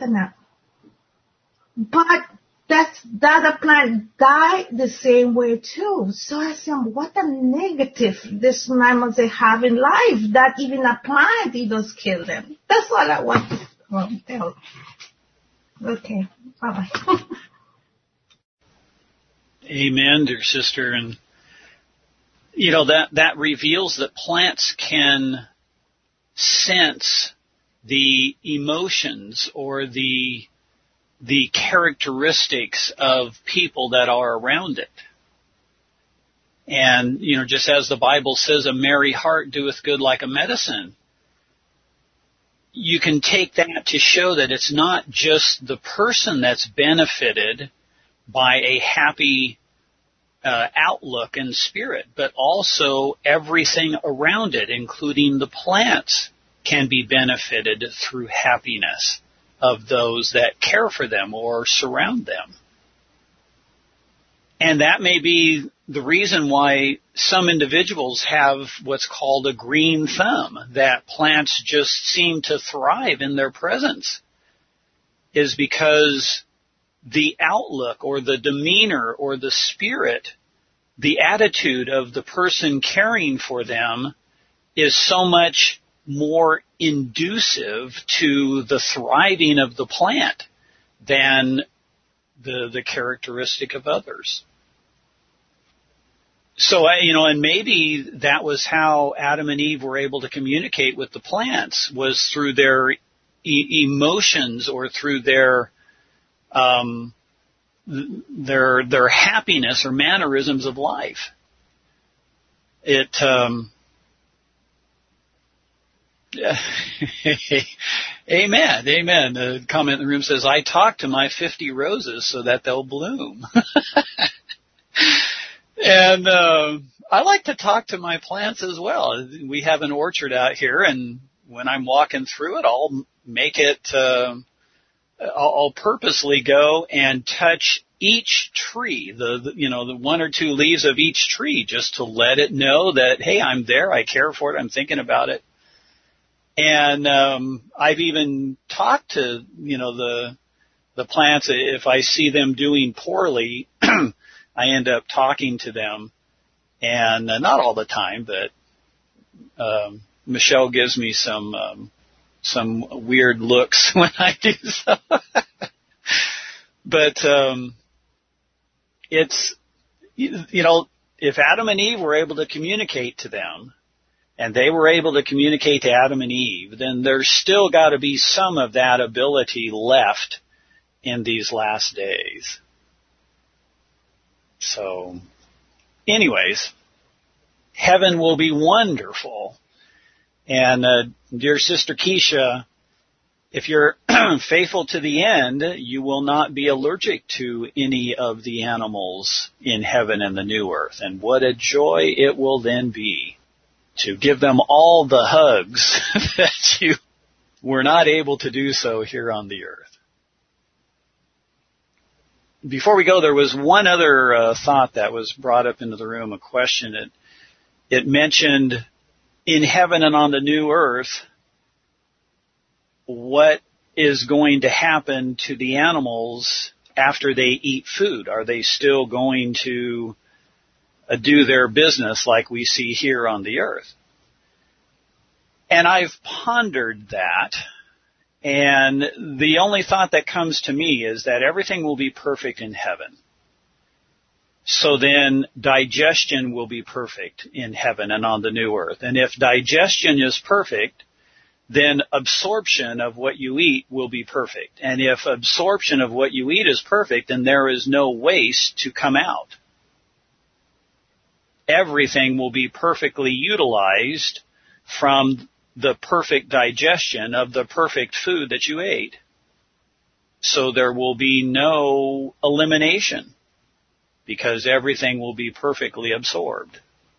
but the other plant died the same way too. So I said, what a negative this man must have in life, that even a plant, he does kill them. That's all I want to tell. Okay, bye-bye. Amen, dear sister. And, you know, that reveals that plants can sense the emotions or the characteristics of people that are around it. And, you know, just as the Bible says, a merry heart doeth good like a medicine. You can take that to show that it's not just the person that's benefited by a happy outlook and spirit, but also everything around it, including the plants, can be benefited through happiness of those that care for them or surround them. And that may be the reason why some individuals have what's called a green thumb, that plants just seem to thrive in their presence, is because the outlook or the demeanor or the spirit, the attitude of the person caring for them is so much more inducive to the thriving of the plant than the characteristic of others. So, you know, and maybe that was how Adam and Eve were able to communicate with the plants, was through their emotions or through their their happiness or mannerisms of life. Amen. The comment in the room says, I talk to my 50 roses so that they'll bloom. And I like to talk to my plants as well. We have an orchard out here, and when I'm walking through it, I'll make it, I'll purposely go and touch each tree, the one or two leaves of each tree, just to let it know that, hey, I'm there, I care for it, I'm thinking about it. And I've even talked to, the plants. If I see them doing poorly, I end up talking to them. And not all the time, but Michelle gives me some weird looks when I do so. But it's, if Adam and Eve were able to communicate to them, and they were able to communicate to Adam and Eve, then there's still got to be some of that ability left in these last days. So, anyways, heaven will be wonderful. And dear Sister Keisha, if you're faithful to the end, you will not be allergic to any of the animals in heaven and the new earth. And what a joy it will then be to give them all the hugs that you were not able to do so here on the earth. Before we go, there was one other thought that was brought up into the room, a question. It mentioned in heaven and on the new earth, what is going to happen to the animals after they eat food? Are they still going to do their business like we see here on the earth? And I've pondered that, and the only thought that comes to me is that everything will be perfect in heaven. So then digestion will be perfect in heaven and on the new earth. And if digestion is perfect, then absorption of what you eat will be perfect. And if absorption of what you eat is perfect, then there is no waste to come out. Everything will be perfectly utilized from the perfect digestion of the perfect food that you ate. So there will be no elimination because everything will be perfectly absorbed.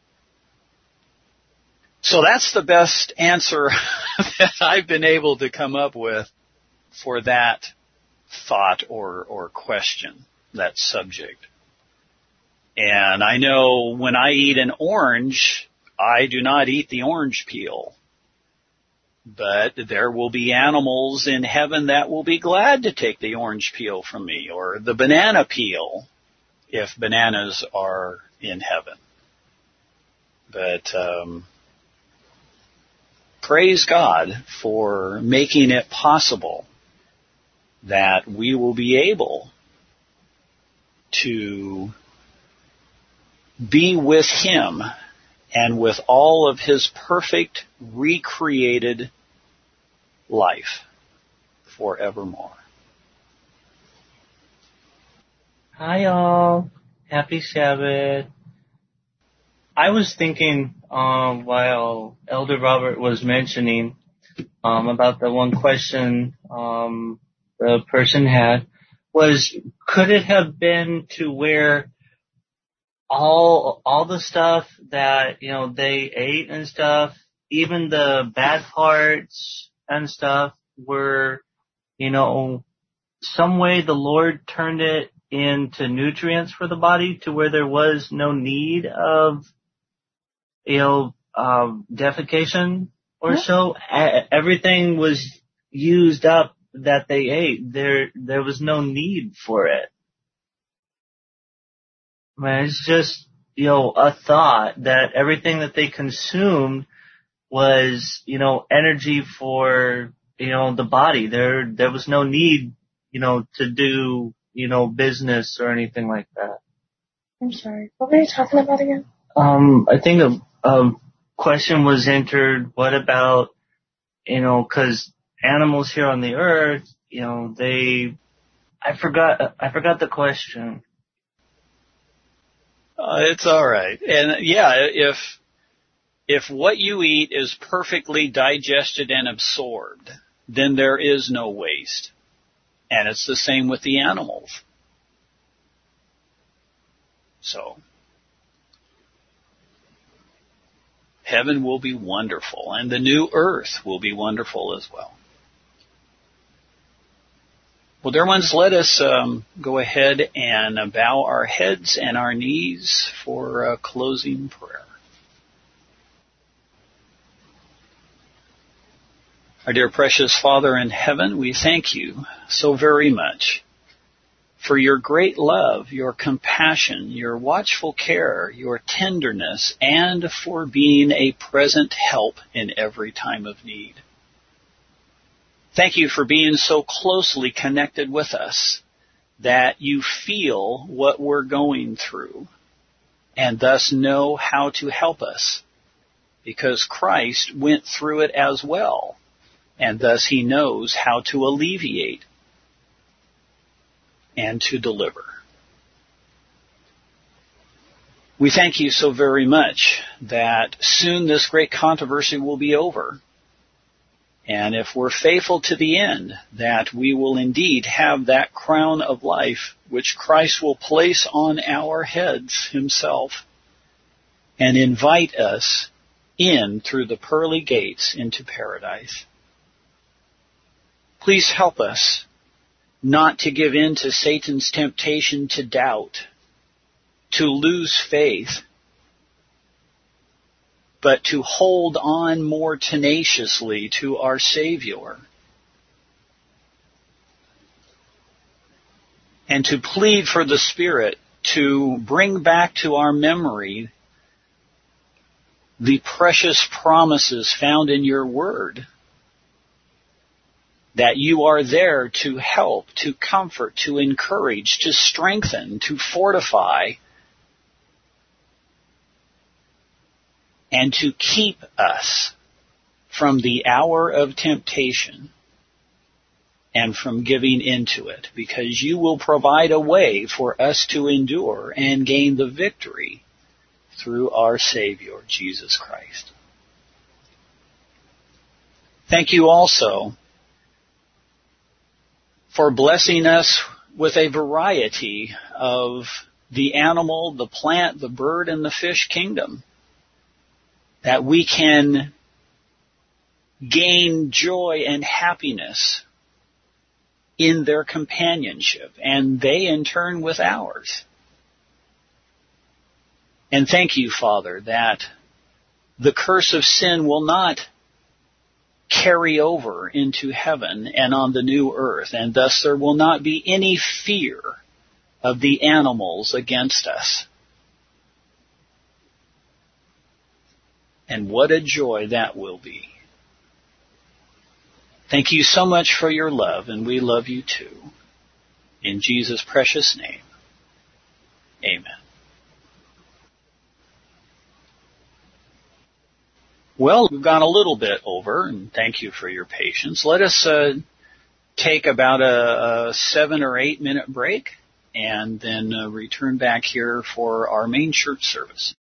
So that's the best answer that I've been able to come up with for that thought or question, that subject. And I know when I eat an orange, I do not eat the orange peel. But there will be animals in heaven that will be glad to take the orange peel from me, or the banana peel, if bananas are in heaven. But praise God for making it possible that we will be able to be with Him and with all of His perfect recreated life forevermore. Hi all. Happy Sabbath. I was thinking while Elder Robert was mentioning about the one question the person had was, could it have been to where all the stuff that, they ate and stuff, even the bad parts and stuff were, some way the Lord turned it into nutrients for the body to where there was no need of, defecation or so. Everything was used up that they ate. There was no need for it. I mean, it's just, a thought that everything that they consumed was, energy for, the body. There was no need, to do, business or anything like that. I'm sorry. What were you talking about again? I think a question was entered. What about, 'cause animals here on the earth, they I forgot the question. It's all right. And yeah, if what you eat is perfectly digested and absorbed, then there is no waste. And it's the same with the animals. So, heaven will be wonderful, and the new earth will be wonderful as well. Well, dear ones, let us go ahead and bow our heads and our knees for a closing prayer. Our dear precious Father in heaven, we thank you so very much for your great love, your compassion, your watchful care, your tenderness, and for being a present help in every time of need. Thank you for being so closely connected with us that you feel what we're going through and thus know how to help us, because Christ went through it as well, and thus he knows how to alleviate and to deliver. We thank you so very much that soon this great controversy will be over. And if we're faithful to the end, that we will indeed have that crown of life which Christ will place on our heads himself and invite us in through the pearly gates into paradise. Please help us not to give in to Satan's temptation to doubt, to lose faith, but to hold on more tenaciously to our Savior, and to plead for the Spirit to bring back to our memory the precious promises found in your Word, that you are there to help, to comfort, to encourage, to strengthen, to fortify, and to keep us from the hour of temptation and from giving into it, because you will provide a way for us to endure and gain the victory through our Savior, Jesus Christ. Thank you also for blessing us with a variety of the animal, the plant, the bird, and the fish kingdom, that we can gain joy and happiness in their companionship, and they in turn with ours. And thank you, Father, that the curse of sin will not carry over into heaven and on the new earth, and thus there will not be any fear of the animals against us. And what a joy that will be. Thank you so much for your love, and we love you too. In Jesus' precious name, amen. Well, we've gone a little bit over, and thank you for your patience. Let us take about a 7 or 8 minute break, and then return back here for our main church service.